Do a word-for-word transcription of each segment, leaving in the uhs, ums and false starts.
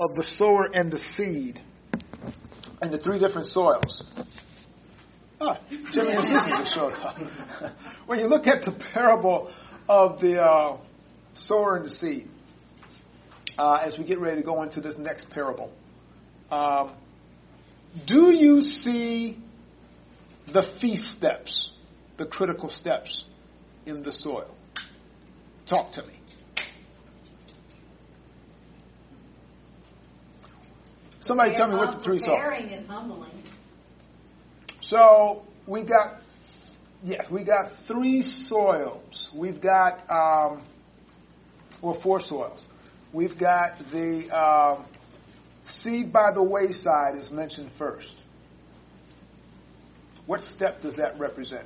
of the sower and the seed and the three different soils. Ah, Jimmy and Susan just showed up. When you look at the parable of the uh, sower and the seed, uh, as we get ready to go into this next parable, um, do you see the feast steps, the critical steps in the soil? Talk to me. Somebody tell me what the three saw. Preparing is humbling. So we got, yes, we got three soils. We've got, um, well, four soils. We've got the um, seed by the wayside is mentioned first. What step does that represent?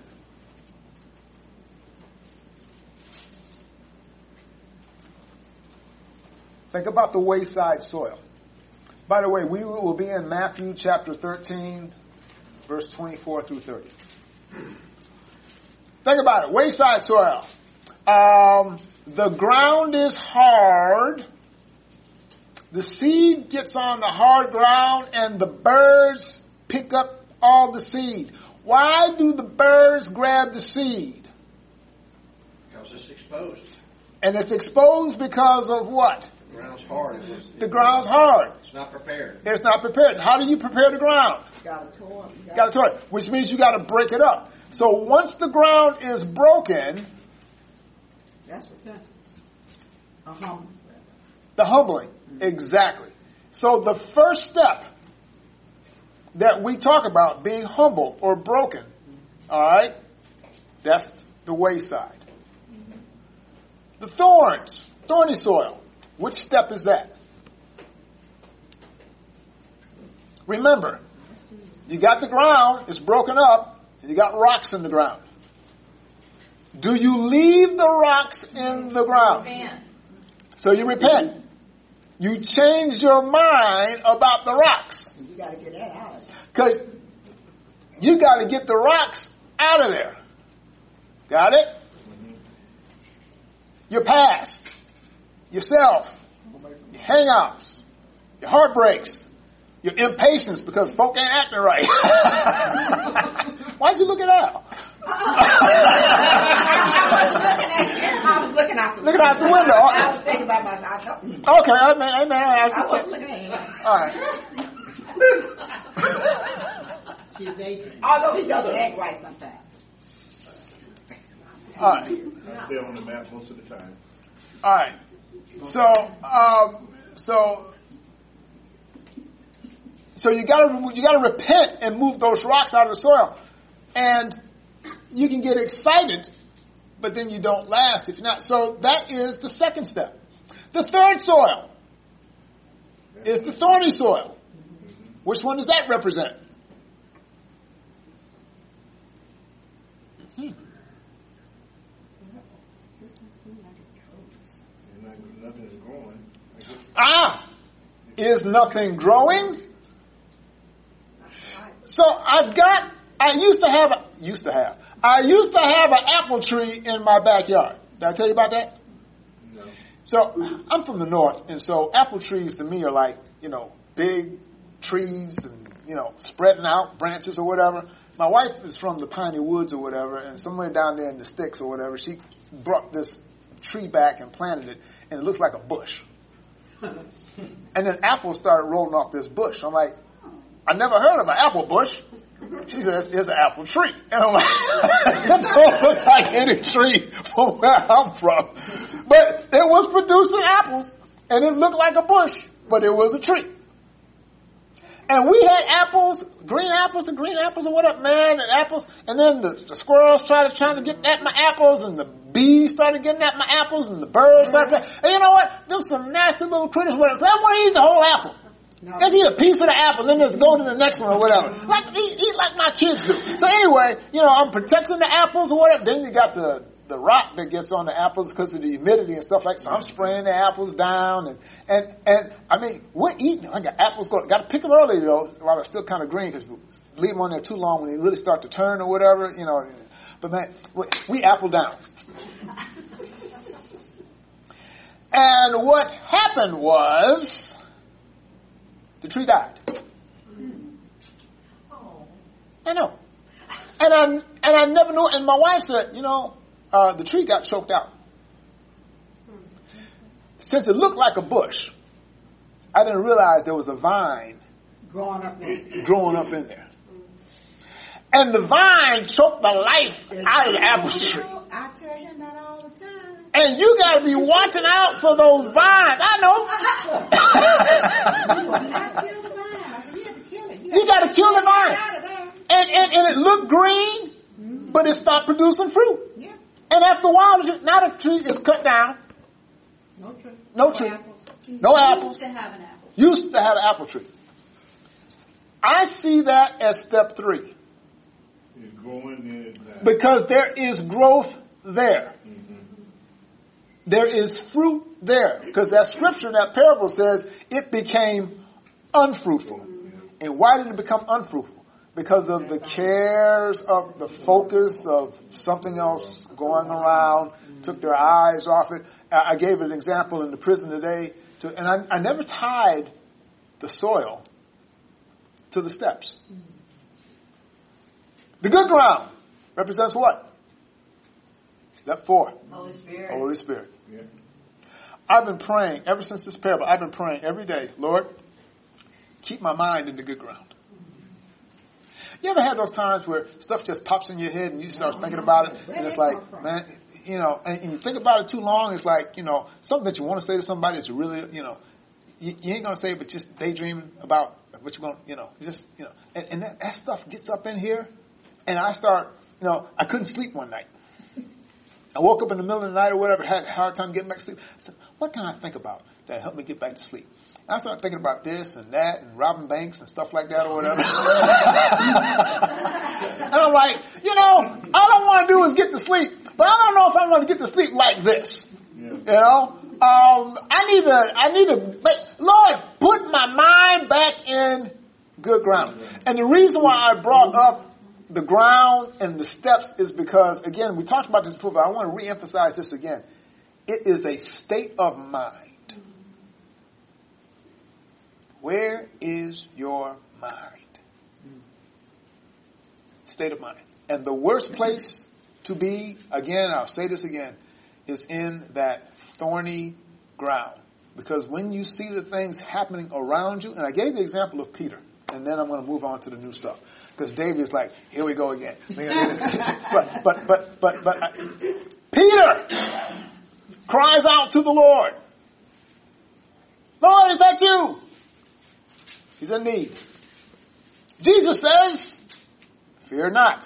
Think about the wayside soil. By the way, we will be in Matthew chapter thirteen, verse twenty-four through thirty. Think about it. Wayside soil. Um, the ground is hard. The seed gets on the hard ground and the birds pick up all the seed. Why do the birds grab the seed? Because it's exposed. And it's exposed because of what? The ground's hard. The ground's hard. It's not prepared. It's not prepared. How do you prepare the ground? Got to toil. Got to toil, which means you got to break it up. So once the ground is broken, That's repentance. A humble. the humbling, exactly. So the first step that we talk about, being humble or broken, all right, that's the wayside. The thorns, thorny soil. Which step is that? Remember, you got the ground, it's broken up, and you got rocks in the ground. Do you leave the rocks in the ground? Repent. So you repent. You change your mind about the rocks. You got to get that out of it. Because you got to get the rocks out of there. Got it? Your past, yourself, your hang-ups, your heartbreaks, your impatience because folk ain't acting right. Why'd you look at Al? I was looking out the Looking out the window. I was thinking about myself. Okay, I mean, I mean, I was I just was looking at him. all right. Although he doesn't act right sometimes. All right. I stay on the map most of the time. All right. So, um, so, so you got to you got to repent and move those rocks out of the soil, and you can get excited, but then you don't last if you're not. So that is the second step. The third soil is the thorny soil. Which one does that represent? Hmm. Nothing is growing. Ah, is nothing growing? So I've got, I used to have, a, used to have, I used to have an apple tree in my backyard. Did I tell you about that? No. So I'm from the north, and so apple trees to me are like, you know, big trees and, you know, spreading out branches or whatever. My wife is from the piney woods or whatever, and somewhere down there in the sticks or whatever, she brought this tree back and planted it, and it looks like a bush. And then apples started rolling off this bush. I'm like, I never heard of an apple bush. She says, it's an apple tree. And I'm like, it don't look like any tree from where I'm from. But it was producing apples, and it looked like a bush, but it was a tree. And we had apples, green apples and green apples and what up, man, and apples. And then the, the squirrels started trying to get at my apples, and the bees started getting at my apples, and the birds started. And you know what? There was some nasty little critters with it. They want to eat the whole apple. No. Just eat a piece of the apple, then just go to the next one or whatever. Like eat, eat like my kids do. So anyway, you know, I'm protecting the apples or whatever. Then you got the the rock that gets on the apples because of the humidity and stuff like that. So I'm spraying the apples down, and and and I mean, we're eating. I got apples going. Got to pick them early though, while they're still kind of green, because leave them on there too long when they really start to turn or whatever, you know. But man, we, we apple down. And what happened was, The tree died. Oh. I know. And I and I never knew. And my wife said, you know, uh, the tree got choked out. Since it looked like a bush, I didn't realize there was a vine Growing up there. growing up in there. And the vine choked the life out of the apple tree. I tell him that all the time. And you got to be watching out for those vines. I know. You will not kill the vine. I said, you have to kill it. You got to kill the vine. Out of there. And, and, and it looked green, Mm-hmm. but it stopped producing fruit. Yeah. And after a while, now the tree is cut down. No tree. No tree. apples. No apples. Used to have an apple. Used to have an apple tree. I see that as step three. It's growing there. It's not. Because there is growth there. Mhm. There is fruit there. Because that scripture, that parable says it became unfruitful. And why did it become unfruitful? Because of the cares of the focus of something else going around, took their eyes off it. I gave an example in the prison today, to, and I, I never tied the soil to the steps. The good ground represents what? Step four. Holy Spirit. Holy Spirit. Yeah. I've been praying, ever since this parable, I've been praying every day, Lord, keep my mind in the good ground. You ever had those times where stuff just pops in your head and you start thinking about it, and it's like, man, you know, and, and you think about it too long, it's like, you know, something that you want to say to somebody is really, you know, you, you ain't going to say it, but just daydreaming about what you're going to, you know, just, you know, and, and that, that stuff gets up in here, and I start, you know, I couldn't sleep one night. I woke up in the middle of the night or whatever, had a hard time getting back to sleep. I said, what can I think about that helped me get back to sleep? And I started thinking about this and that and robbing banks and stuff like that or whatever. And I'm like, you know, all I want to do is get to sleep. But I don't know if I want to get to sleep like this. Yeah. You know? Um, I need to, I need to, make, Lord, put my mind back in good ground. And the reason why I brought up the ground and the steps is because, again, we talked about this before, but I want to reemphasize this again. It is a state of mind. Where is your mind? State of mind. And the worst place to be, again, I'll say this again, is in that thorny ground. Because when you see the things happening around you, and I gave the example of Peter, and then I'm going to move on to the new stuff. Because David is like, here we go again. but, but, but, but, but, uh, Peter cries out to the Lord. Lord, is that you? He's in need. Jesus says, fear not.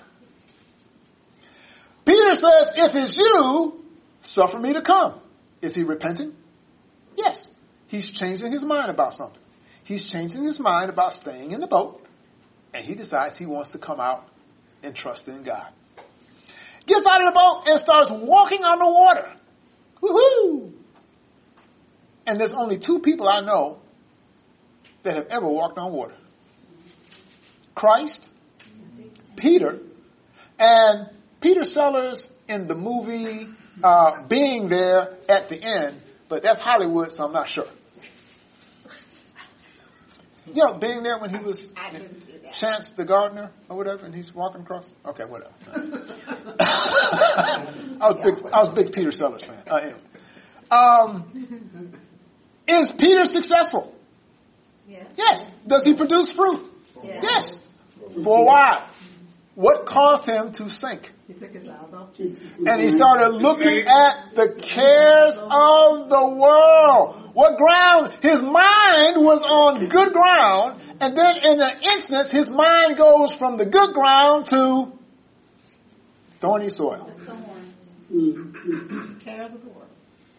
Peter says, if it's you, suffer me to come. Is he repenting? Yes. He's changing his mind about something. He's changing his mind about staying in the boat, and he decides he wants to come out and trust in God. Gets out of the boat and starts walking on the water. Woohoo! And there's only two people I know that have ever walked on water. Christ, Peter, and Peter Sellers in the movie uh, being there at the end, but that's Hollywood, so I'm not sure. You know, being there when he was I didn't see that. Chance the gardener or whatever, and he's walking across. Okay, whatever. I was big. I was a big Peter Sellers fan. Uh, anyway, um, is Peter successful? Yes. Yes. Does he produce fruit? Yes. Yes. For a while. What caused him to sink? He took his eyes off Jesus. And he started looking at the cares of the world. What ground? His mind was on good ground, and then in an instant, his mind goes from the good ground to thorny soil. Cares of the world.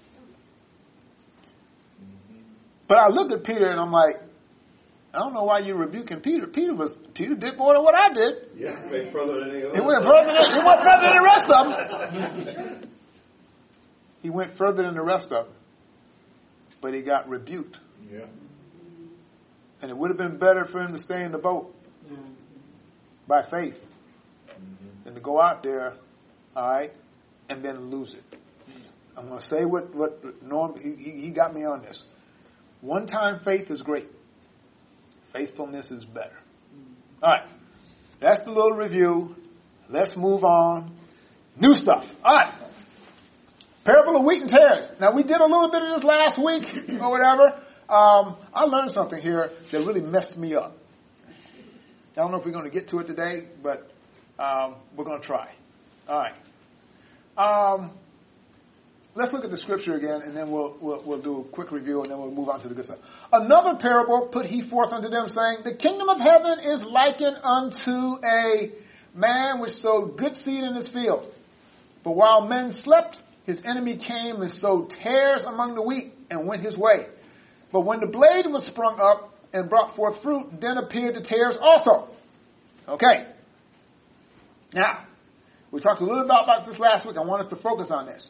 But I looked at Peter and I'm like, I don't know why you're rebuking Peter. Peter was Peter did more than what I did. Yeah, went further than any other. He went further than he went further than the rest of them. He went further than the rest of them. But he got rebuked. Yeah. And it would have been better for him to stay in the boat by faith than to go out there, all right, and then lose it. I'm going to say what, what Norm, he, he got me on this. One-time faith is great. Faithfulness is better. All right. That's the little review. Let's move on. New stuff. All right. Parable of wheat and tares. Now, we did a little bit of this last week or whatever. Um, I learned something here that really messed me up. I don't know if we're going to get to it today, but um, we're going to try. All right. Um, let's look at the scripture again, and then we'll, we'll we'll do a quick review, and then we'll move on to the good stuff. Another parable put he forth unto them, saying, the kingdom of heaven is likened unto a man which sowed good seed in his field. But while men slept, his enemy came and sowed tares among the wheat and went his way. But when the blade was sprung up and brought forth fruit, then appeared the tares also. Okay. Now, we talked a little bit about this last week. I want us to focus on this.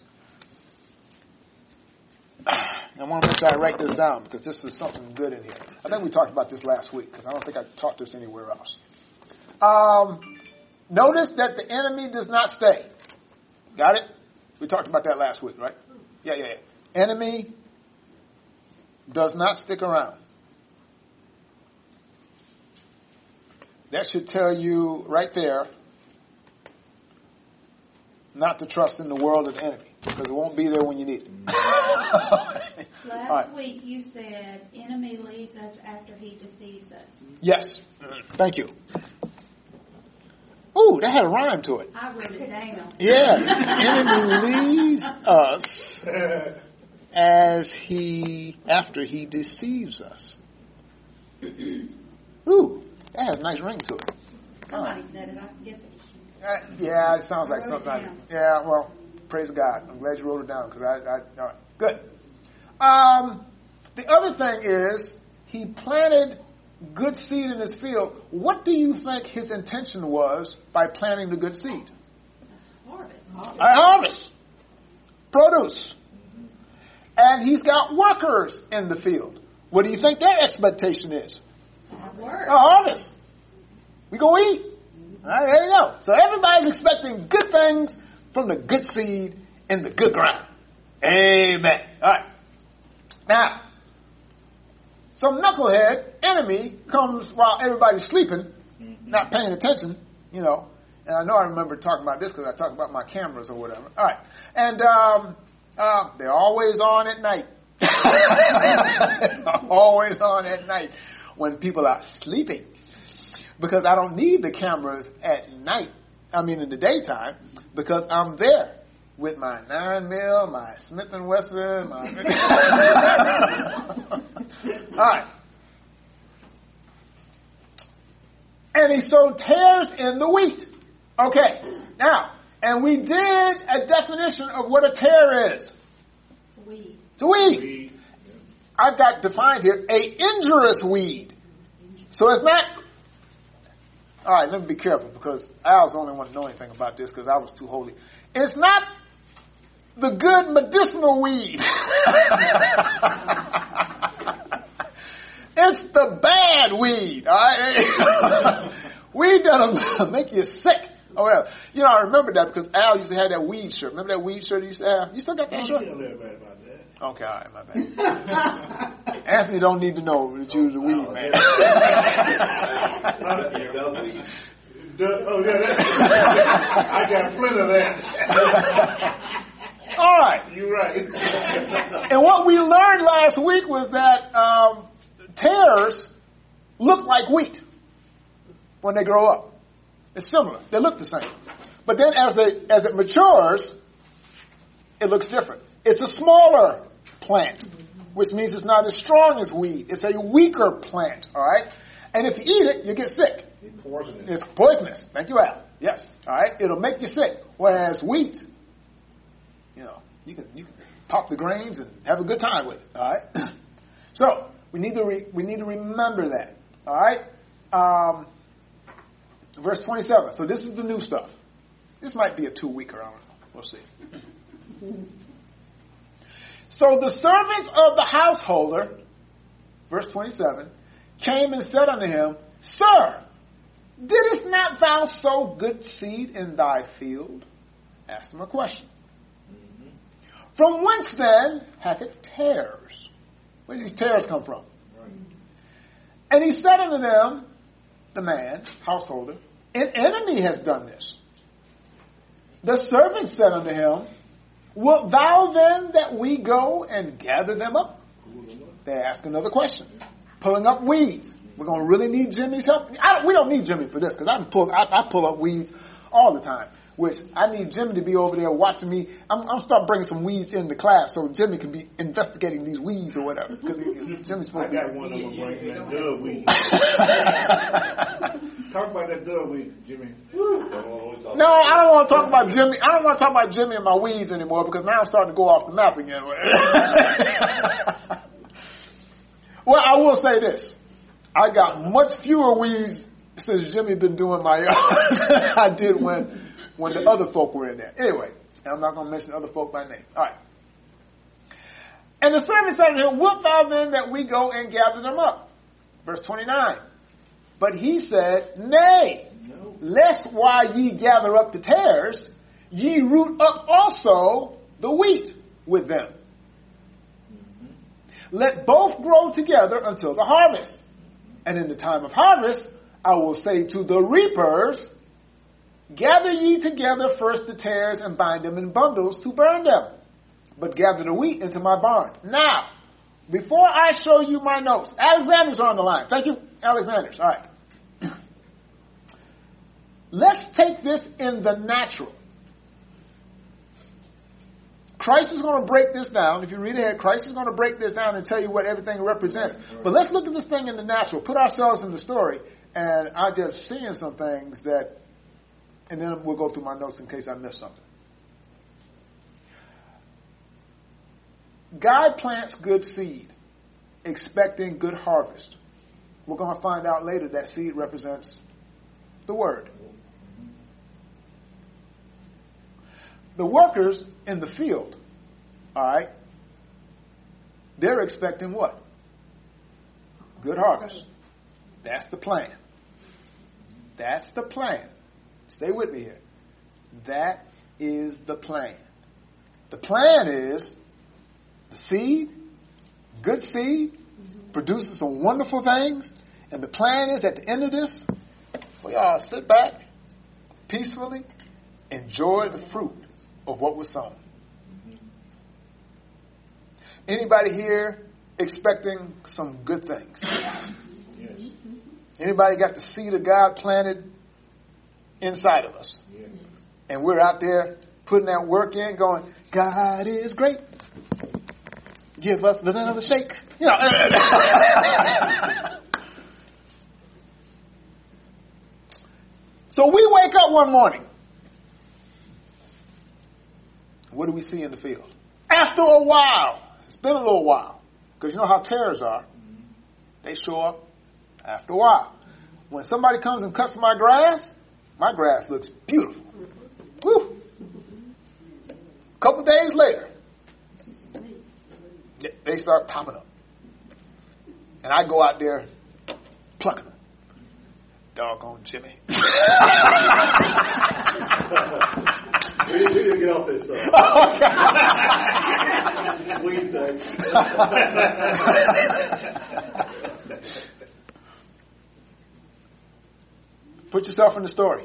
I want to make sure I write this down because this is something good in here. I think we talked about this last week because I don't think I taught this anywhere else. Um, notice that the enemy does not stay. Got it? We talked about that last week, right? Yeah, yeah, yeah. Enemy does not stick around. That should tell you right there not to trust in the world of the enemy because it won't be there when you need it. Last right. week you said enemy leaves us after he deceives us. Yes. Thank you. Ooh, that had a rhyme to it. I wrote it down. Yeah. Enemy leaves us as he, after he deceives us. Ooh, that has a nice ring to it. Somebody said it. I guess it was. Uh, yeah, it sounds I like wrote it something. down. Yeah, well, praise God. I'm glad you wrote it down because I, I, all right, good. Um, the other thing is he planted good seed in his field. What do you think his intention was by planting the good seed? Harvest. A harvest. Produce. And he's got workers in the field. What do you think their expectation is? Work. A harvest. We go eat. All right, there you go. So everybody's expecting good things from the good seed in the good ground. Amen. All right. Now, some knucklehead enemy comes while everybody's sleeping, not paying attention, you know. And I know I remember talking about this because I talked about my cameras or whatever. All right. And um, uh, they're always on at night. Always on at night when people are sleeping. Because I don't need the cameras at night. I mean in the daytime. Because I'm there with my nine mil, my Smith and Wesson, my... All right. And he sowed tares in the wheat. Okay. Now, and we did a definition of what a tare is. It's a weed. It's a weed. I've got defined here a injurious weed. So it's not. All right, let me be careful because Al's the only one to know anything about this because I was too holy. It's not the good medicinal weed. It's the bad weed. All right, weed that'll make you sick. Oh well, you know I remember that because Al used to have that weed shirt. Remember that weed shirt he used to have? You still got that Don't shirt? tell everybody about that. Okay, all right, my bad. Anthony don't need to know that you was a weed man. Oh, yeah, that, I got plenty of that. All right. You're right. And what we learned last week was that um, tares look like wheat when they grow up. It's similar. They look the same. But then as they as it matures, it looks different. It's a smaller plant, which means it's not as strong as wheat. It's a weaker plant, all right? And if you eat it, you get sick. It's poisonous. It's poisonous. Thank you, Al. Yes, all right? It'll make you sick. Whereas wheat, you know, you can you can pop the grains and have a good time with it, all right? So we need to re, we need to remember that, all right? Um, verse twenty-seven. So this is the new stuff. This might be a two-weeker. I don't know. We'll see. So the servants of the householder, verse twenty-seven, came and said unto him, Sir, didst not thou sow good seed in thy field? Asked him a question. Mm-hmm. From whence then hath it tares? Where do these tares come from? Right. And he said unto them, the man, householder, an enemy has done this. The servant said unto him, wilt thou then that we go and gather them up? They ask another question. Pulling up weeds. We're going to really need Jimmy's help? I don't, we don't need Jimmy for this because I, can pull, I, I pull up weeds all the time. Which I need Jimmy to be over there watching me. I'm, I'm start bringing some weeds into class so Jimmy can be investigating these weeds or whatever. Because Jimmy's supposed I got to be. one of them bringing that dove weed. Talk about that dove weed, Jimmy. No, I don't want to talk about Jimmy. I don't want to talk about Jimmy and my weeds anymore because now I'm starting to go off the map again. Well, I will say this. I got much fewer weeds since Jimmy been doing my yard than I did when when the other folk were in there. Anyway, I'm not going to mention other folk by name. All right. And the servant said to him, wilt thou then that we go and gather them up? Verse twenty-nine. But he said, nay, no. Lest while ye gather up the tares, ye root up also the wheat with them. Mm-hmm. Let both grow together until the harvest. And in the time of harvest, I will say to the reapers, gather ye together first the tares and bind them in bundles to burn them, but gather the wheat into my barn. Now, before I show you my notes, Alexander's on the line. Thank you, Alexander's. All right. Let's take this in the natural. Christ is going to break this down. If you read ahead, Christ is going to break this down and tell you what everything represents. But let's look at this thing in the natural. Put ourselves in the story. And I'm just seeing some things that, and then we'll go through my notes in case I missed something. God plants good seed, expecting good harvest. We're going to find out later that seed represents the Word. The workers in the field, all right, they're expecting what? Good harvest. That's the plan. That's the plan. Stay with me here. That is the plan. The plan is the seed, good seed, produces some wonderful things. And the plan is at the end of this, we all sit back peacefully, enjoy the fruit of what was sown. Anybody here expecting some good things? Yes. Anybody got the seed of God planted inside of us? Yes. And we're out there putting that work in, going, God is great. Give us vanilla shakes. You know. So we wake up one morning. What do we see in the field? After a while, it's been a little while, because you know how tares are. They show up after a while. When somebody comes and cuts my grass, my grass looks beautiful. Woo! A couple days later, they start popping up. And I go out there plucking them. Doggone Jimmy. We need to get off this. Uh, weed thing. Put yourself in the story.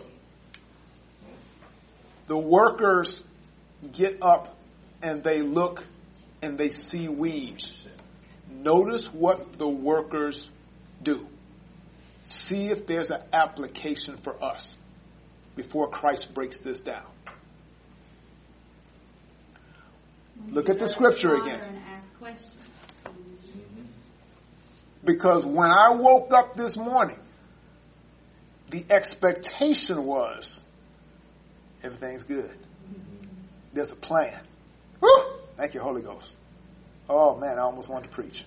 The workers get up and they look and they see weeds. Notice what the workers do. See if there's an application for us before Christ breaks this down. Look at the scripture again. And ask questions. Because when I woke up this morning, the expectation was everything's good. There's a plan. Woo! Thank you, Holy Ghost. Oh, man, I almost wanted to preach.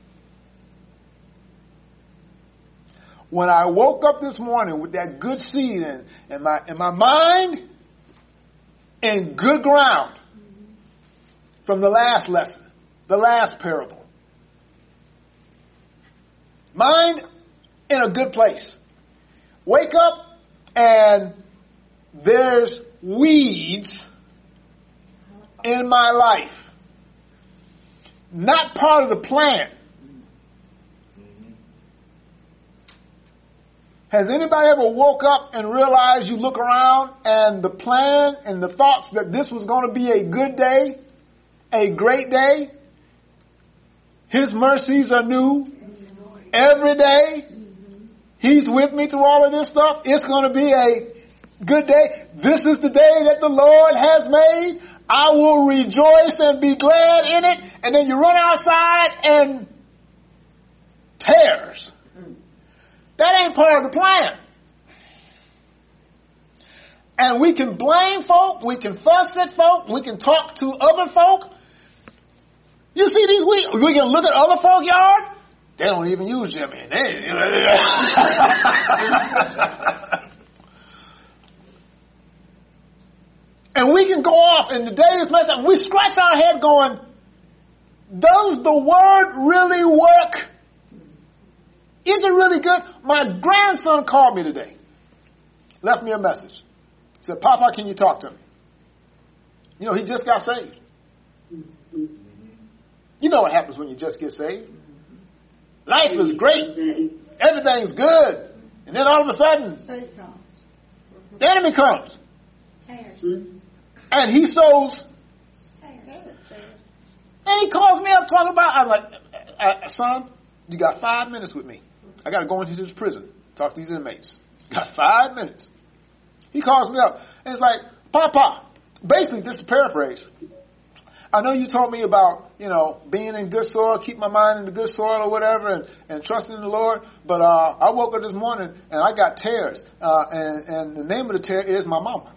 When I woke up this morning with that good seed in, in, my, in my mind, in good ground, from the last lesson, the last parable. Mind in a good place. Wake up and there's weeds in my life. Not part of the plan. Has anybody ever woke up and realized you look around and the plan and the thoughts that this was going to be a good day, a great day? His mercies are new every day. He's with me through all of this stuff. It's going to be a good day. This is the day that the Lord has made. I will rejoice and be glad in it. And then you run outside and tears. That ain't part of the plan. And we can blame folk. We can fuss at folk. We can talk to other folk. You see these, we, we can look at other folk yard. They don't even use Jimmy. They, and we can go off and the day is messed up. We scratch our head going, does the word really work? Is it really good? My grandson called me today. Left me a message. He said, Papa, can you talk to me? You know, he just got saved. You know what happens when you just get saved. Life is great. Everything's good. And then all of a sudden, Satan comes. the enemy comes. Tears. And he sows. Tears. And he calls me up talking about, I'm like, uh, son, you got five minutes with me. I got to go into this prison, talk to these inmates. Got five minutes. He calls me up. And it's like, Papa, basically, just to paraphrase, I know you told me about, you know, being in good soil, keep my mind in the good soil or whatever, and, and trusting in the Lord. But uh, I woke up this morning and I got tears. Uh, and, and the name of the tear is my mama.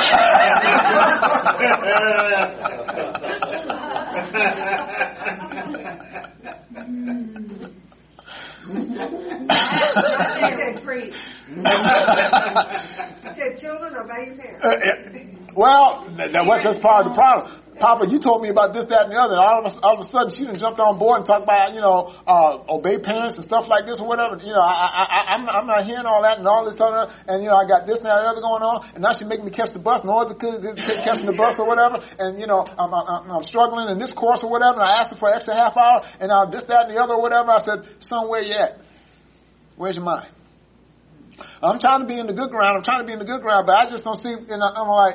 I said, children obey your parents. Well, that, that, that's part of the problem. Papa, you told me about this, that, and the other. And all of a, all of a sudden, she done jumped on board and talked about, you know, uh, obey parents and stuff like this or whatever. You know, I, I, I, I'm, I'm not hearing all that and all this other. And, you know, I got this and that and the other going on. And now she's making me catch the bus. No other kids catching the bus or whatever. And, you know, I'm, I'm, I'm struggling in this course or whatever. And I asked her for an extra half hour. And now this, that, and the other or whatever. I said, son, where you at? Where's your mind? I'm trying to be in the good ground. I'm trying to be in the good ground. But I just don't see. And I'm like,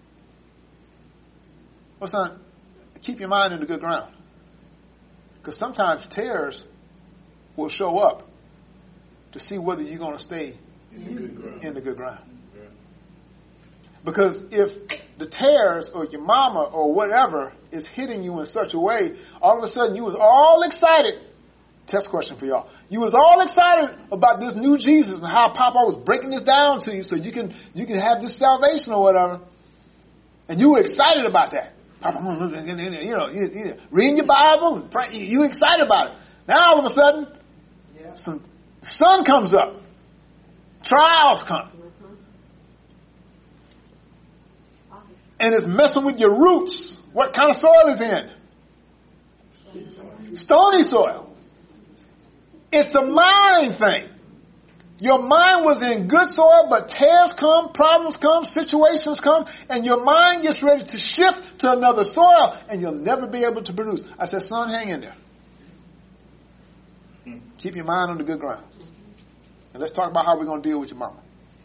well, son, keep your mind in the good ground. Because sometimes tears will show up to see whether you're going to stay In the good ground. in the good ground. Yeah. Because if the tears or your mama or whatever is hitting you in such a way, all of a sudden you was all excited. Test question for y'all. You was all excited about this new Jesus and how Papa was breaking this down to you so you can you can have this salvation or whatever. And you were excited about that. Papa, you know, you, you, reading your Bible, and pray, you excited about it. Now all of a sudden, Yeah. some sun comes up, trials come, and it's messing with your roots. What kind of soil is in? Stony soil. It's a mind thing. Your mind was in good soil, but tears come, problems come, situations come, and your mind gets ready to shift to another soil, and you'll never be able to produce. I said, son, hang in there. Keep your mind on the good ground. And let's talk about how we're going to deal with your mama.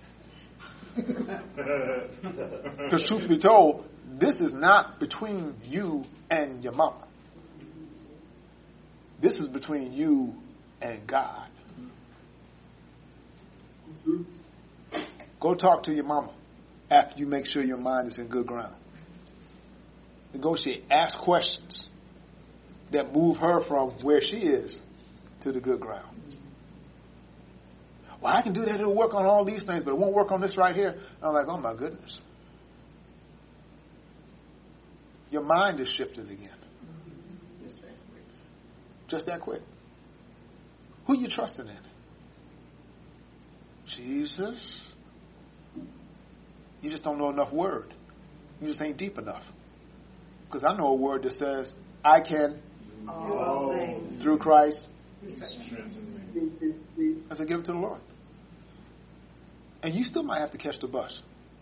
Because truth be told, this is not between you and your mama. This is between you and God. Go talk to your mama after you make sure your mind is in good ground. Negotiate. Ask questions that move her from where she is to the good ground. Well, I can do that. It'll work on all these things, but it won't work on this right here. And I'm like, oh, my goodness. Your mind is shifted again. Just that quick. Just that quick. Who you trusting in? Jesus? You just don't know enough word. You just ain't deep enough. Because I know a word that says, I can, All things. through Christ. Strengthen me. I said, give it to the Lord. And you still might have to catch the bus.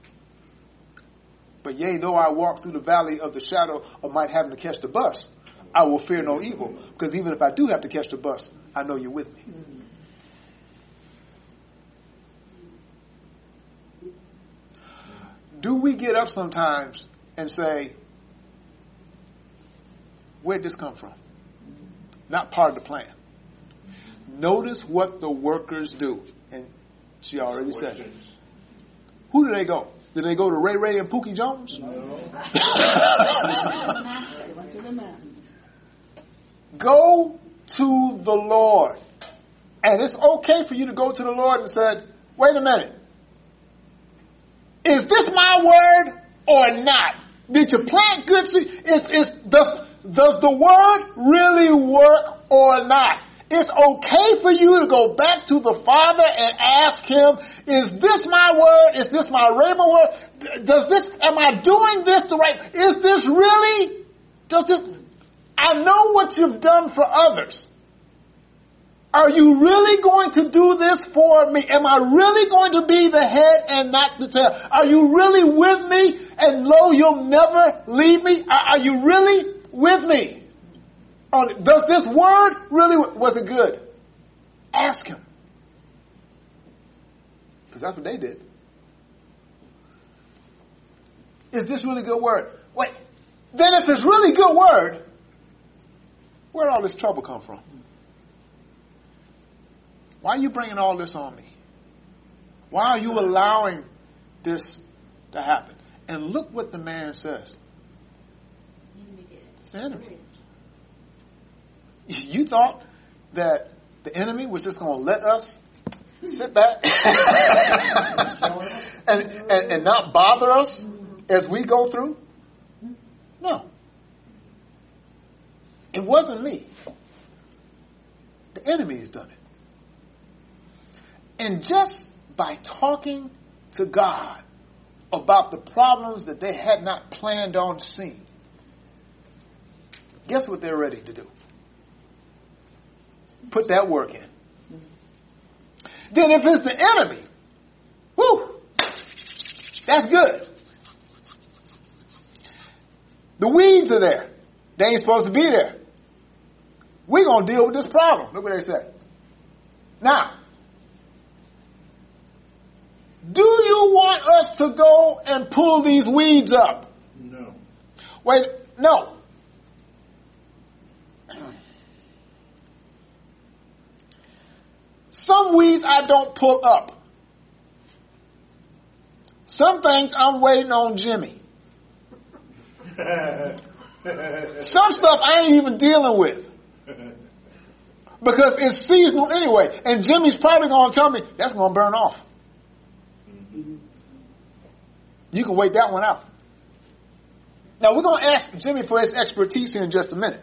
But yea, though I walk through the valley of the shadow of might having to catch the bus, I will fear no evil. Because even if I do have to catch the bus, I know you're with me. do we get up sometimes and say, where'd this come from? Not part of the plan. Notice what the workers do. And she already said it. Who do they go? Did they go to Ray Ray and Pookie Jones? No. Go to the Lord. And it's okay for you to go to the Lord and say, wait a minute. Is this my word or not? Did you plant good seed? Is, is, does, does the word really work or not? It's okay for you to go back to the Father and ask Him, is this my word? Is this my rhema word? Does this, am I doing this the right? Is this really, does this, I know what you've done for others. Are you really going to do this for me? Am I really going to be the head and not the tail? Are you really with me? And lo, you'll never leave me? Are, are you really with me? Does this word really, was it good? Ask Him. Because that's what they did. Is this really good word? Wait, then if it's really good word, where'd all this trouble come from? Why are you bringing all this on me? Why are you allowing this to happen? And look what the man says. It's the enemy. You thought that the enemy was just going to let us sit back and, and, and not bother us as we go through? No. It wasn't me. The enemy has done it. And just by talking to God about the problems that they had not planned on seeing, guess what they're ready to do? Put that work in. Then if it's the enemy, whoo, that's good. The weeds are there. They ain't supposed to be there. We're going to deal with this problem. Look what they say. Now, do you want us to go and pull these weeds up? No. Wait, no. Some weeds I don't pull up. Some things I'm waiting on Jimmy. Some stuff I ain't even dealing with. Because it's seasonal anyway. And Jimmy's probably going to tell me, that's going to burn off. You can wait that one out. Now, we're going to ask Jimmy for his expertise here in just a minute.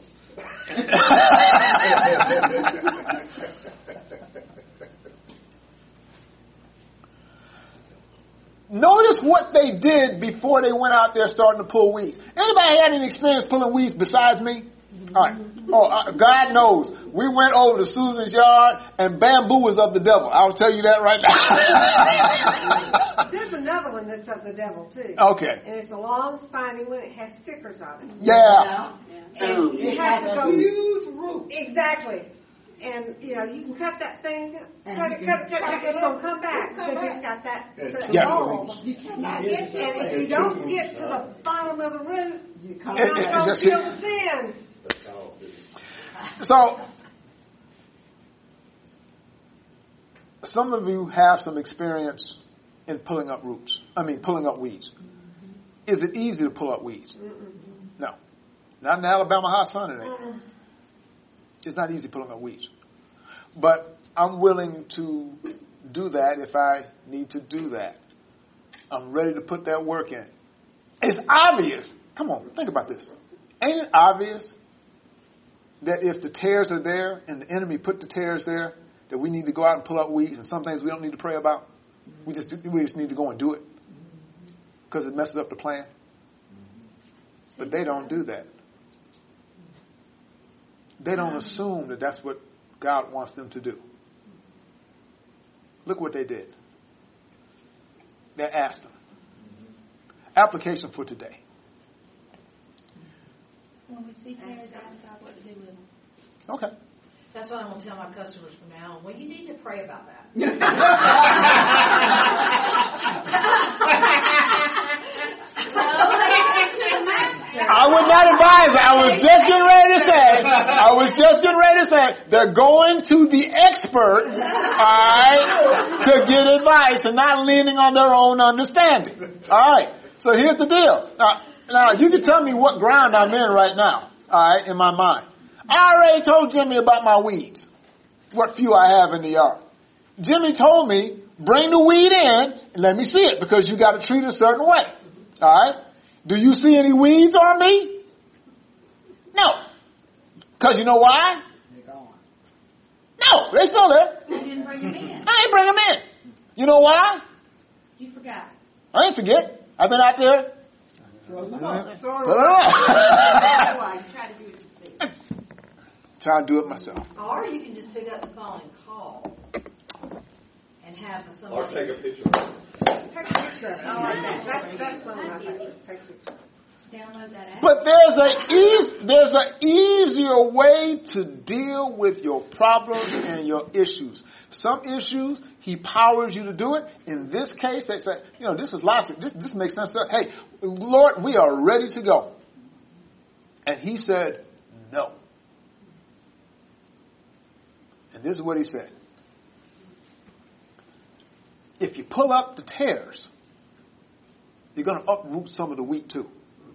Notice what they did before they went out there starting to pull weeds. Anybody had any experience pulling weeds besides me? All right. Oh, uh, God knows. We went over to Susan's yard, and bamboo was of the devil. I'll tell you that right now. There's another one that's of the devil, too. Okay. And it's a long, spiny one. It has stickers on it. Yeah. yeah. And you have to go huge root. Exactly. And, you know, you can cut that thing, cut it, cut it, cut it, it's going to come back because it's got that Yeah. bulb. You cannot get to it. And if you don't get to the bottom of the root, you're It- not it- going it to just- feel the sin. So, some of you have some experience in pulling up roots. I mean, pulling up weeds. Mm-hmm. Is it easy to pull up weeds? Mm-mm. No. Not in the Alabama hot sun, it ain't. Mm-mm. It's not easy pulling up weeds. But I'm willing to do that if I need to do that. I'm ready to put that work in. It's obvious. Come on, think about this. Ain't it obvious that if the tares are there and the enemy put the tares there, that we need to go out and pull up weeds, and some things we don't need to pray about? We just we just need to go and do it because it messes up the plan. But they don't do that. They don't assume that that's what God wants them to do. Look what they did. They asked Him. Application for today. When we see tares, ask God what to do with them. Okay. That's what I'm going to tell my customers from now on. Well, you need to pray about that. I was just getting ready to say, I was just getting ready to say, they're going to the expert, all right, to get advice and not leaning on their own understanding. All right, so here's the deal. Now, now you can tell me what ground I'm in right now, all right, in my mind. I already told Jimmy about my weeds, what few I have in the yard. Jimmy told me, bring the weed in and let me see it because you got to treat it a certain way. All right? Do you see any weeds on me? No. Because you know why? They're gone. No, they're still there. You didn't bring them in. I ain't bring them in. You know why? You forgot. I ain't forget. I've been out there. Throw them Put up. it Throw on. them up. Why? You try to do it yourself. Try to do it myself. Or you can just pick up the phone and call and have somebody. Or take a picture. Take a picture of it. I like that. That's, that's one of my favorites. Take a picture. Download that app. But there's a eas- there's an easier way to deal with your problems and your issues. Some issues, he powers you to do it. In this case, they say, you know, this is logic. This this makes sense. Hey, Lord, we are ready to go. And he said, no. And this is what he said. If you pull up the tares, you're going to uproot some of the wheat too.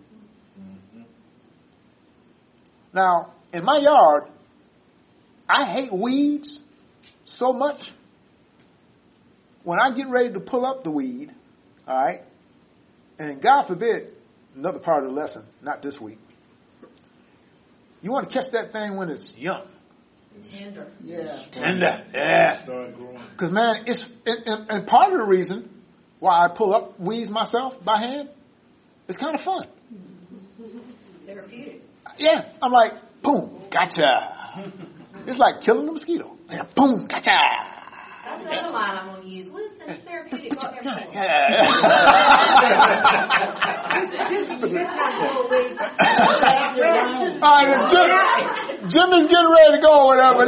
Now, in my yard, I hate weeds so much. When I get ready to pull up the weed, all right, and God forbid, another part of the lesson, not this week, you want to catch that thing when it's young. Tender. Yeah. Tender, yeah. Start growing. Because, man, it's and, and, and part of the reason why I pull up weeds myself by hand, it's kind of fun. Therapeutic. Yeah, I'm like, boom, gotcha. It's like killing a mosquito. Yeah, boom, gotcha. That's another line I'm going to use. Listen, it's therapeutic. Go there for it. Yeah. All right, Jim, Jimmy's getting ready to go or whatever.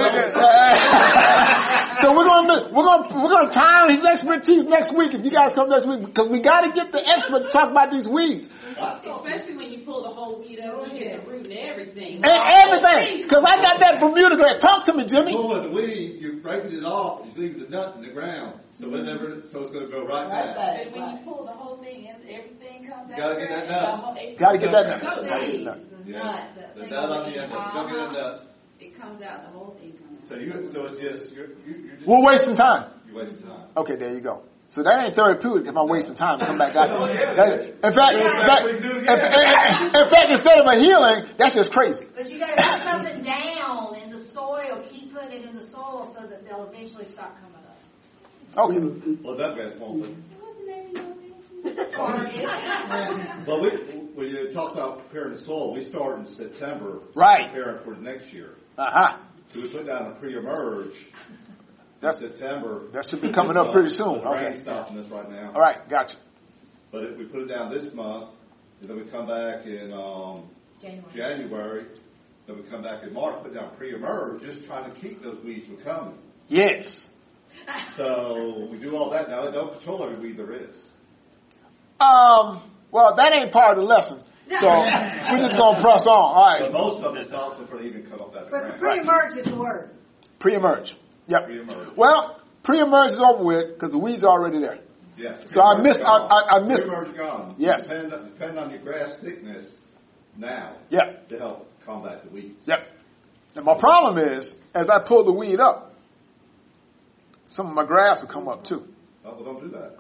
So we're gonna we're gonna we're gonna time his expertise next week if you guys come next week because we got to get the expert to talk about these weeds. Especially when you pull the whole weed up, you get the root and everything. And everything, because I got that Bermuda grass. Talk to me, Jimmy. Pulling the weed, you're breaking it off, you leave the nut in the ground, so it never, so it's going to go right, Right back. back. But when you pull the whole thing in, everything comes out. Gotta get that nut. The whole- it- Got to get that nut. No, Gotta get seed. that nut. The Yeah. nut, the The thing nut on on the end, Uh-huh. don't get a nut. It comes out, the whole thing comes out. So you, so it's just, you're, you're just, We're wasting time. you're wasting time. Okay, there you go. So that ain't therapeutic if I'm wasting time to come back out there. That- In fact, in fact, in, in fact, instead of a healing, that's just crazy. But you got to put something down in the soil. Keep putting it in the soil so that they'll eventually stop coming up. Okay. Well, that grass won't, but, What's the name of your but we, when you talk about preparing the soil, we start in September. Right. Preparing for the next year. Uh-huh. So we put down a pre-emerge in That's, September. that should be coming up pretty soon. The rain's Okay. stopping us right now. All right, gotcha. But if we put it down this month, and then we come back in um, January. January, then we come back in March, put down pre-emerge, just trying to keep those weeds from coming. Yes. So we do all that now. They don't control every weed there is. Um, well, that ain't part of the lesson. So we're just going to press on. All But right. most of them stops before they even come up that But the ground. pre-emerge is the word. Pre-emerge. Yep. Pre-emerge. Well, pre-emerge is over with because the weeds are already there. Yes. So I Pre-emerge missed- gone. I- I- I missed- Pre-emerge gone. Yes. Depend, depend on your grass thickness now Yep. to help combat the weeds. Yep. And my problem is, as I pull the weed up, some of my grass will come up too. Oh, well, don't do that.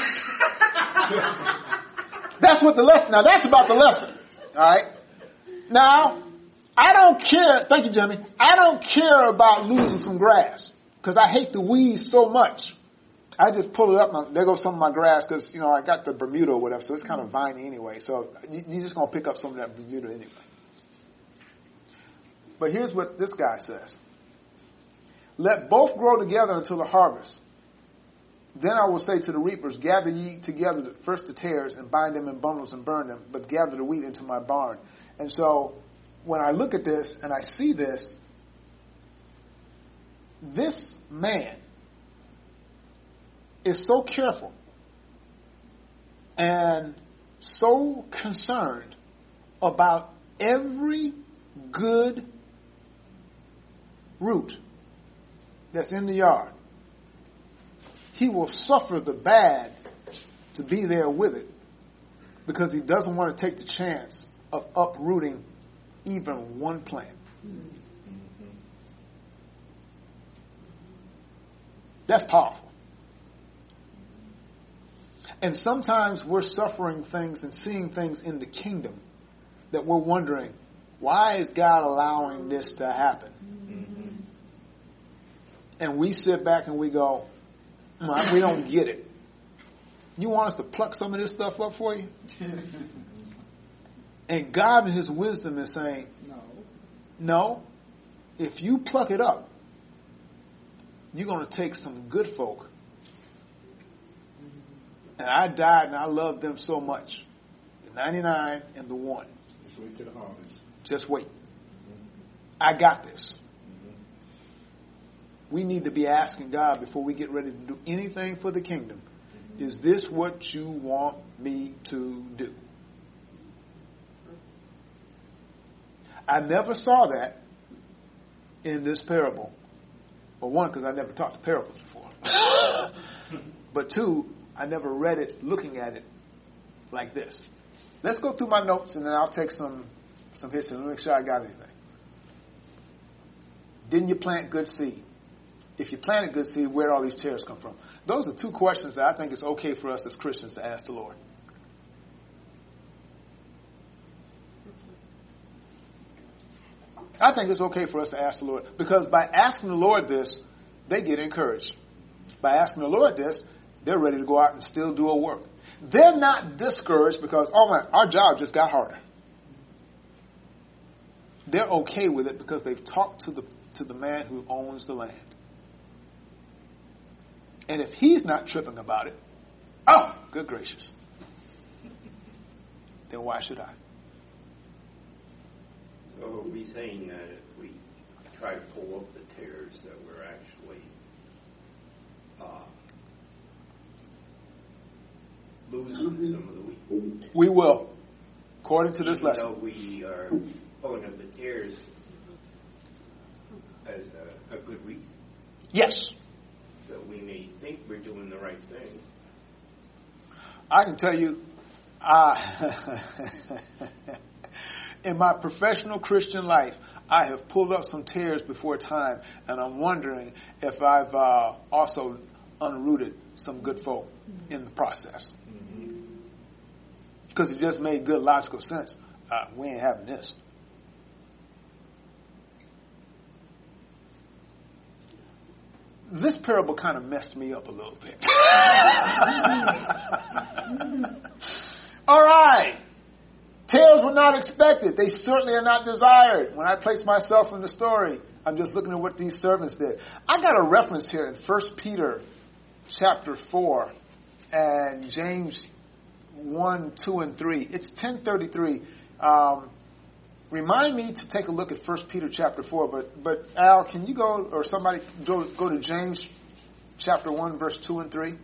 That's what the lesson. Now that's about the lesson. All right. Now, I don't care. Thank you, Jimmy. I don't care about losing some grass because I hate the weeds so much. I just pull it up. And there goes some of my grass because you know I got the Bermuda or whatever, so it's kind of viney anyway. So you, you're just gonna pick up some of that Bermuda anyway. But here's what this guy says: let both grow together until the harvest. Then I will say to the reapers, gather ye together first the tares and bind them in bundles and burn them, but gather the wheat into my barn. And so when I look at this and I see this, this man is so careful and so concerned about every good root that's in the yard, he will suffer the bad to be there with it because he doesn't want to take the chance of uprooting even one plant. That's powerful. And sometimes we're suffering things and seeing things in the kingdom that we're wondering, why is God allowing this to happen? Mm-hmm. And we sit back and we go, we don't get it. You want us to pluck some of this stuff up for you? And God in his wisdom is saying, no. No. If you pluck it up, you're going to take some good folk. And I died and I loved them so much. The ninety-nine and the one. Just wait till the harvest. Just wait. I got this. We need to be asking God before we get ready to do anything for the kingdom. Is this what you want me to do? I never saw that in this parable. Well, one, because I never taught the parables before. But two, I never read it looking at it like this. Let's go through my notes and then I'll take some, some hits and make sure I got anything. Didn't you plant good seed? If you planted good seed, where did all these tares come from? Those are two questions that I think it's okay for us as Christians to ask the Lord. I think it's okay for us to ask the Lord. Because by asking the Lord this, they get encouraged. By asking the Lord this, they're ready to go out and still do a work. They're not discouraged because, oh man, our job just got harder. They're okay with it because they've talked to the to the man who owns the land. And if he's not tripping about it, oh, good gracious, then why should I? So are we saying that if we try to pull up the tares that we're actually uh, losing some of the wheat? We will, according to this Even lesson. though we are pulling up the tares as a, a good reason. Yes. So we may think we're doing the right thing. I can tell you, I, in my professional Christian life, I have pulled up some tares before time, and I'm wondering if I've uh, also unrooted some good folk in the process. Because it just made good logical sense. Uh, we ain't having this. This parable kind of messed me up a little bit. All right. Tares were not expected. They certainly are not desired. When I place myself in the story, I'm just looking at what these servants did. I got a reference here in First Peter chapter four and James one, two, and three. It's ten thirty-three. Um, remind me to take a look at First Peter chapter four. But, but Al, can you go, or somebody, go, go to James chapter one, verse two and three?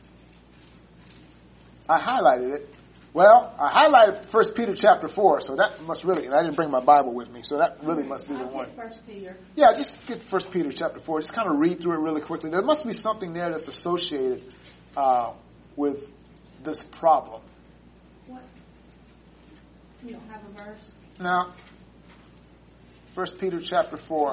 I highlighted it. Well, I highlighted First Peter chapter four, so that must really, and I didn't bring my Bible with me, so that really must be the one. First Peter. Yeah, just get First Peter chapter four. Just kind of read through it really quickly. There must be something there that's associated uh, with this problem. What? You don't have a verse? Now, First Peter chapter four.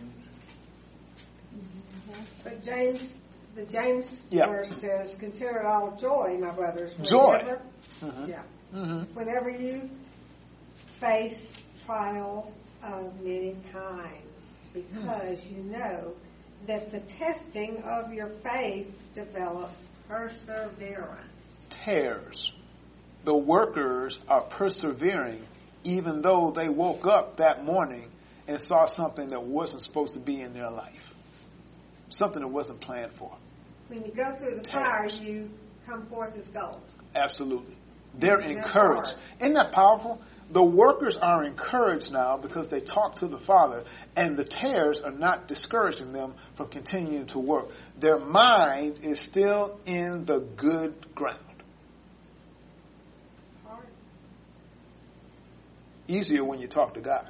But James, the James Yeah. verse says, "Consider it all joy, my brothers." Joy. Whenever, Mm-hmm. yeah. Mm-hmm. Whenever you face trials of many kinds, because you know that the testing of your faith develops perseverance. Tares. The workers are persevering even though they woke up that morning and saw something that wasn't supposed to be in their life. Something that wasn't planned for. When you go through the fire, you come forth as gold. Absolutely. They're That's encouraged. hard. Isn't that powerful? The workers are encouraged now because they talk to the Father, and the tares are not discouraging them from continuing to work. Their mind is still in the good ground. Hard. easier when you talk to God.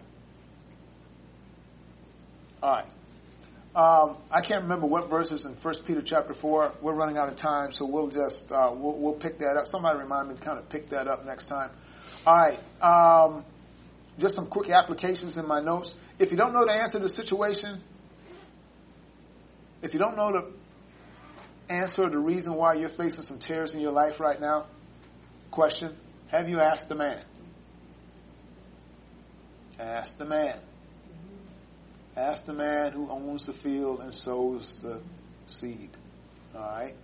All right. Um, I can't remember what verses in First Peter chapter four. We're running out of time, so we'll just uh, we'll, we'll pick that up. Somebody remind me to kind of pick that up next time. All right. Um, just some quick applications in my notes. If you don't know the answer to the situation, if you don't know the answer or the reason why you're facing some tears in your life right now, question, have you asked the man? Ask the man. Ask the man who owns the field and sows the seed. All right?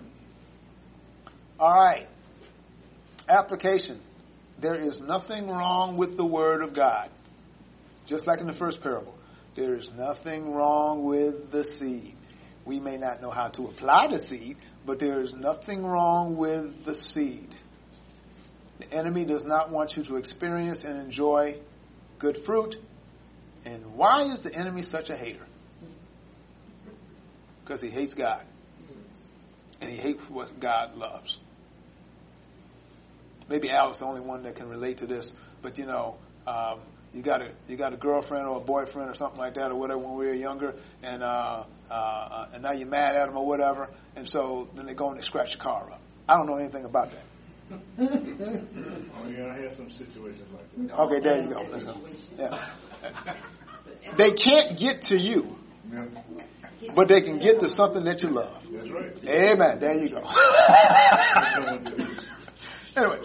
All right. Application. There is nothing wrong with the Word of God. Just like in the first parable. There is nothing wrong with the seed. We may not know how to apply the seed, but there is nothing wrong with the seed. The enemy does not want you to experience and enjoy good fruit. And why is the enemy such a hater? Because he hates God. And he hates what God loves. Maybe Al's the only one that can relate to this, but you know, um, you got a you got a girlfriend or a boyfriend or something like that or whatever when we were younger, and uh, uh, and now you're mad at them or whatever, and so then they go and they scratch your car up. I don't know anything about that. Oh yeah, I had some situations like that. Okay, there you go. Let's go. Yeah. They can't get to you, Yeah. but they can get to something that you love. That's right. Amen. There you go. Anyway,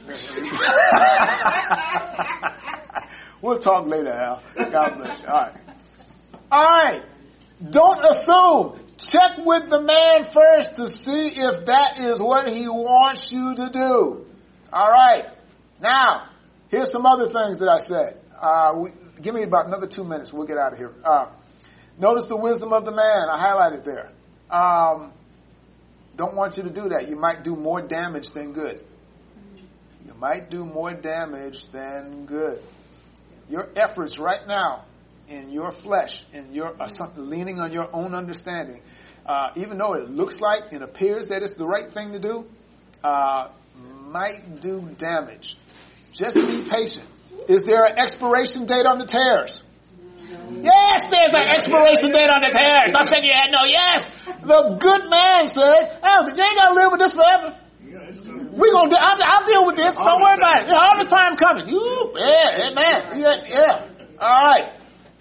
we'll talk later, Al. God bless you. All right. All right. Don't assume. Check with the man first to see if that is what he wants you to do. All right. Now, here's some other things that I said. Uh, we, give me about another two minutes. We'll get out of here. Uh, notice the wisdom of the man. I highlighted there. Um, don't want you to do that. You might do more damage than good. You might do more damage than good. Your efforts right now in your flesh, in your uh, leaning on your own understanding, uh, even though it looks like and appears that it's the right thing to do, uh, might do damage. Just be patient. Is there an expiration date on the tares? Yes, there's an expiration date on the tares. Stop shaking your head. No, yes. The good man said, oh, you ain't got to live with this forever. We're going to do, I'll, I'll deal with this. Don't worry about it. All the time coming. You, yeah, amen. Yeah, yeah. All right.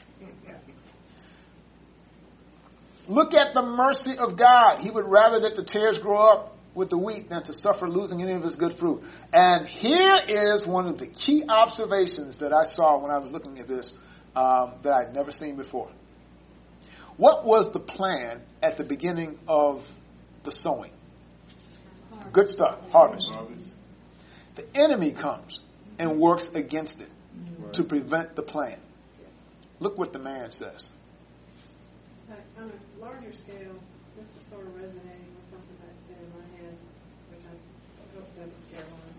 Look at the mercy of God. He would rather that the tares grow up with the wheat than to suffer losing any of his good fruit. And here is one of the key observations that I saw when I was looking at this um, that I'd never seen before. What was the plan at the beginning of the sowing? Good stuff, harvest. The enemy comes and works against it to prevent the plan. Look what the man says. On a larger scale, this is sort of resonating with something that's been in my head, which I hope doesn't scare one.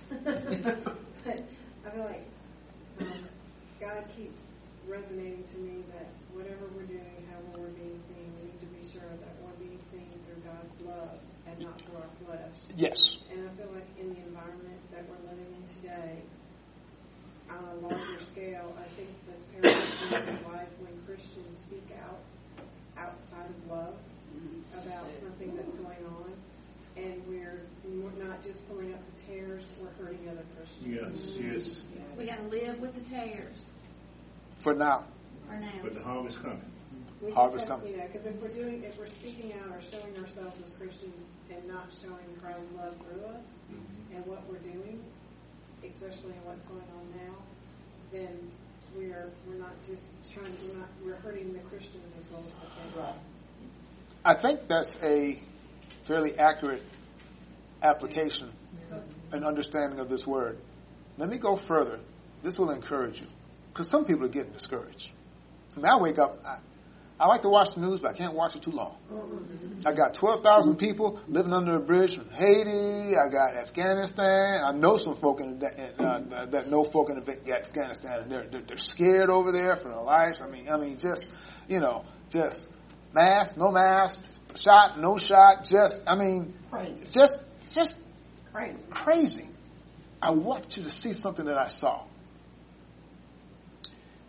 But I feel like um, God keeps resonating to me that whatever we're doing, however we're being seen, we need to be sure that we're being seen through God's love and not through our flesh. Yes. And I feel like in the environment that we're living in today, on a larger scale, I think that's paramount in life when Christians speak out outside of love about something that's going on, and we're not just pulling up the tares, we're hurting other Christians. Yes, yes. We got to live with the tares For now. for now. But the harvest coming. We Harvest just have, coming. you know, because if we're doing, if we're speaking out or showing ourselves as Christians and not showing Christ's love through us mm-hmm. and what we're doing, especially in what's going on now, then we are we're not just trying we're not we're hurting the Christians as well as the Christians. I think that's a fairly accurate application and understanding of this word. Let me go further. This will encourage you. Because some people are getting discouraged. I mean, I wake up, I, I like to watch the news, but I can't watch it too long. I got twelve thousand people living under a bridge from Haiti. I got Afghanistan. I know some folk in, uh, that know folk in Afghanistan, and they're, they're, they're scared over there for their lives. I mean, I mean, just, you know, just mask, no mask, shot, no shot, just, I mean, Crazy. just, just Crazy. crazy. I want you to see something that I saw.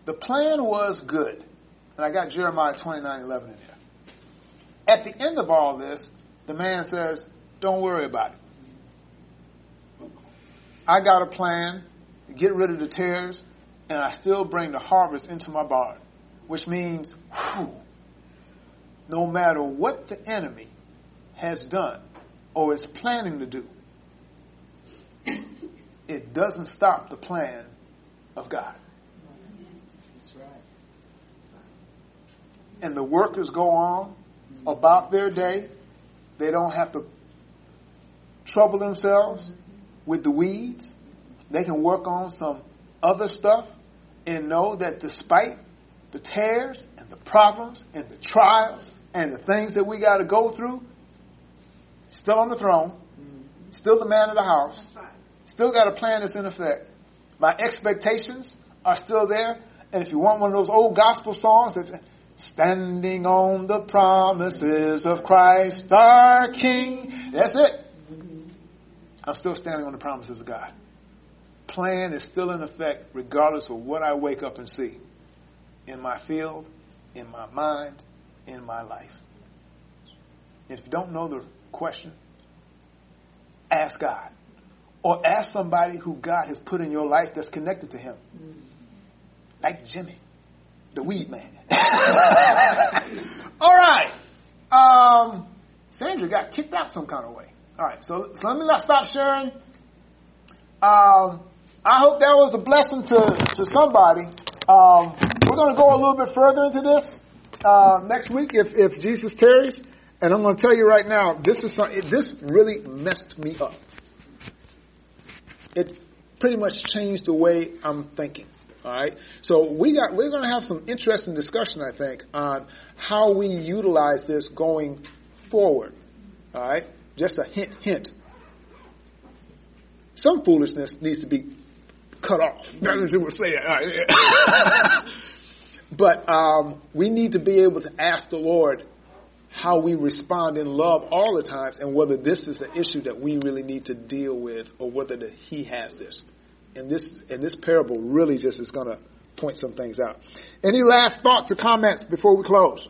The plan was good. And I got Jeremiah twenty-nine eleven in there. At the end of all this, the man says, don't worry about it. I got a plan to get rid of the tares, and I still bring the harvest into my barn. Which means, whew, no matter what the enemy has done or is planning to do, it doesn't stop the plan of God. That's right. And the workers go on about their day. They don't have to trouble themselves with the weeds. They can work on some other stuff and know that despite the tears and the problems and the trials and the things that we got to go through, still on the throne, still the man of the house, still got a plan that's in effect. My expectations are still there. And if you want one of those old gospel songs that's standing on the promises of Christ our King, that's it. I'm still standing on the promises of God. Plan is still in effect regardless of what I wake up and see in my field, in my mind, in my life. If you don't know the question, ask God. Or ask somebody who God has put in your life that's connected to him. Like Jimmy, the weed man. All right. Um, Sandra got kicked out some kind of way. All right, so, so let me not stop sharing. Um, I hope that was a blessing to, to somebody. Um, we're going to go a little bit further into this uh, next week if, if Jesus tarries. And I'm going to tell you right now, this is something, this really messed me up. It pretty much changed the way I'm thinking. All right. So we got we're going to have some interesting discussion, I think, on how we utilize this going forward. All right. Just a hint, hint. Some foolishness needs to be cut off. That's what we're saying. All right. But um, we need to be able to ask the Lord how we respond in love all the times, and whether this is an issue that we really need to deal with, or whether that He has this. And this and this parable really just is going to point some things out. Any last thoughts or comments before we close?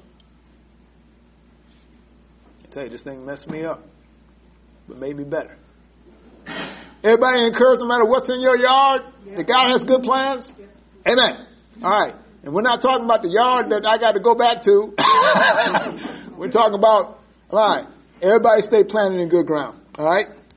I tell you, this thing messed me up, but made me better. Everybody encouraged, no matter what's in your yard, yeah. that God has good plans. Yeah. Amen. All right. And we're not talking about the yard that I got to go back to. We're talking about, all right, everybody stay planted in good ground. All right?